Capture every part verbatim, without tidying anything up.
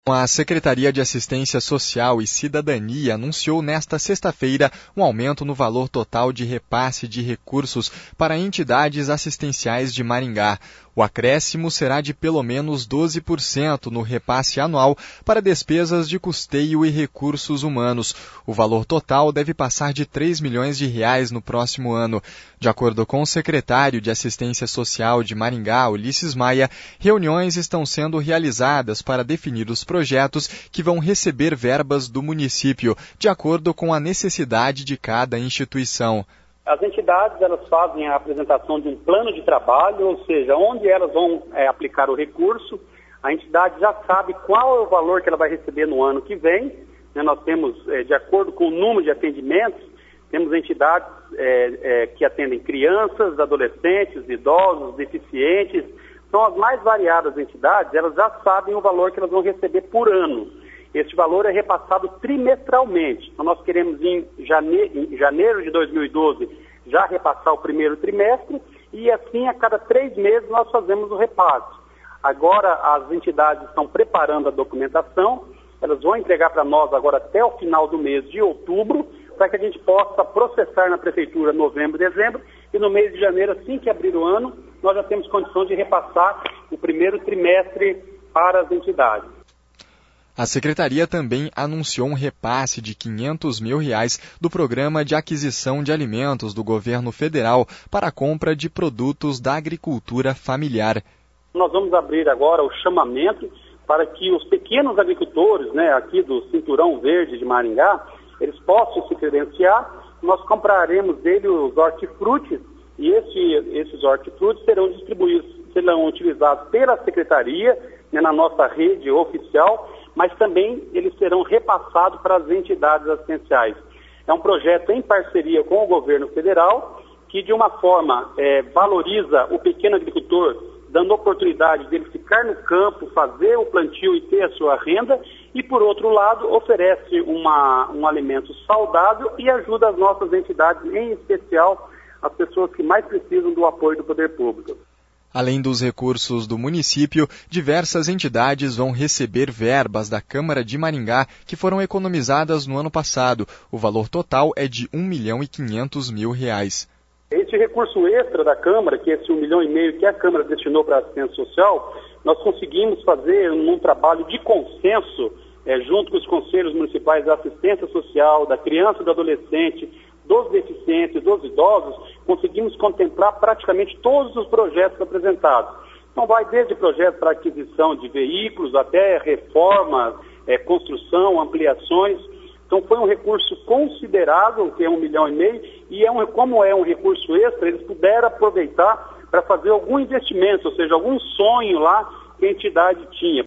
A Secretaria de Assistência Social e Cidadania anunciou nesta sexta-feira um aumento no valor total de repasse de recursos para entidades assistenciais de Maringá. O acréscimo será de pelo menos doze por cento no repasse anual para despesas de custeio e recursos humanos. O valor total deve passar de três milhões de reais no próximo ano. De acordo com o secretário de Assistência Social de Maringá, Ulisses Maia, reuniões estão sendo realizadas para definir os projetos que vão receber verbas do município, de acordo com a necessidade de cada instituição. As entidades elas fazem a apresentação de um plano de trabalho, ou seja, onde elas vão é, aplicar o recurso. A entidade já sabe qual é o valor que ela vai receber no ano que vem. Né? Nós temos, é, de acordo com o número de atendimentos, temos entidades é, é, que atendem crianças, adolescentes, idosos, deficientes. São as mais variadas entidades, elas já sabem o valor que elas vão receber por ano. Este valor é repassado trimestralmente. Então, nós queremos em janeiro, em janeiro de dois mil e doze já repassar o primeiro trimestre e assim a cada três meses nós fazemos o repasse. Agora as entidades estão preparando a documentação, elas vão entregar para nós agora até o final do mês de outubro, para que a gente possa processar na prefeitura novembro, dezembro, e no mês de janeiro, assim que abrir o ano, nós já temos condição de repassar o primeiro trimestre para as entidades. A Secretaria também anunciou um repasse de quinhentos mil reais do Programa de Aquisição de Alimentos do Governo Federal para a compra de produtos da agricultura familiar. Nós vamos abrir agora o chamamento para que os pequenos agricultores, né, aqui do Cinturão Verde de Maringá, eles possam se credenciar. Nós compraremos dele os hortifrutis e esse, esses hortifrutis serão distribuídos, serão utilizados pela Secretaria, né, na nossa rede oficial, mas também eles serão repassados para as entidades assistenciais. É um projeto em parceria com o governo federal, que de uma forma é, valoriza o pequeno agricultor, dando oportunidade dele ficar no campo, fazer o plantio e ter a sua renda, e por outro lado oferece uma, um alimento saudável e ajuda as nossas entidades, em especial as pessoas que mais precisam do apoio do poder público. Além dos recursos do município, diversas entidades vão receber verbas da Câmara de Maringá que foram economizadas no ano passado. O valor total é de um milhão e quinhentos mil reais. Esse recurso extra da Câmara, que é esse um milhão e meio que a Câmara destinou para a assistência social, nós conseguimos fazer um trabalho de consenso, é, junto com os conselhos municipais da assistência social, da criança e do adolescente, dos deficientes, dos idosos, conseguimos contemplar praticamente todos os projetos apresentados. Então vai desde projetos para aquisição de veículos até reformas, é, construção, ampliações. Então foi um recurso considerável, que é um milhão e meio, e é um, como é um recurso extra, eles puderam aproveitar para fazer algum investimento, ou seja, algum sonho lá que a entidade tinha.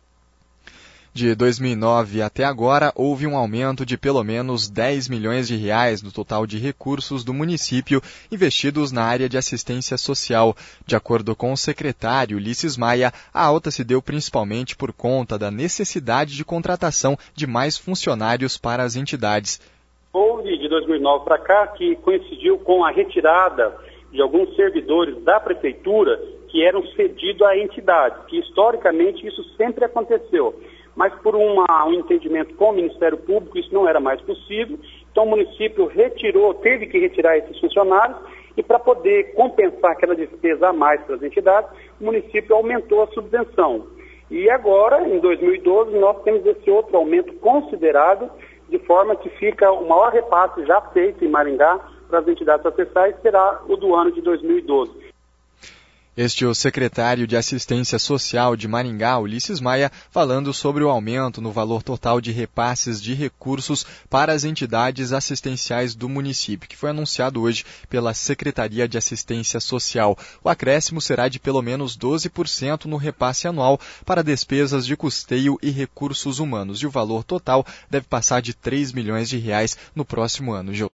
De dois mil e nove até agora, houve um aumento de pelo menos dez milhões de reais no total de recursos do município investidos na área de assistência social. De acordo com o secretário Ulisses Maia, a alta se deu principalmente por conta da necessidade de contratação de mais funcionários para as entidades. Houve de dois mil e nove para cá, que coincidiu com a retirada de alguns servidores da prefeitura que eram cedidos à entidade, que historicamente isso sempre aconteceu. Mas por uma, um entendimento com o Ministério Público, isso não era mais possível. Então o município retirou, teve que retirar esses funcionários e para poder compensar aquela despesa a mais para as entidades, o município aumentou a subvenção. E agora, em dois mil e doze, nós temos esse outro aumento considerável, de forma que fica o maior repasse já feito em Maringá para as entidades acessais, será o do ano de dois mil e doze. Este é o secretário de Assistência Social de Maringá, Ulisses Maia, falando sobre o aumento no valor total de repasses de recursos para as entidades assistenciais do município, que foi anunciado hoje pela Secretaria de Assistência Social. O acréscimo será de pelo menos doze por cento no repasse anual para despesas de custeio e recursos humanos, e o valor total deve passar de três milhões de reais no próximo ano.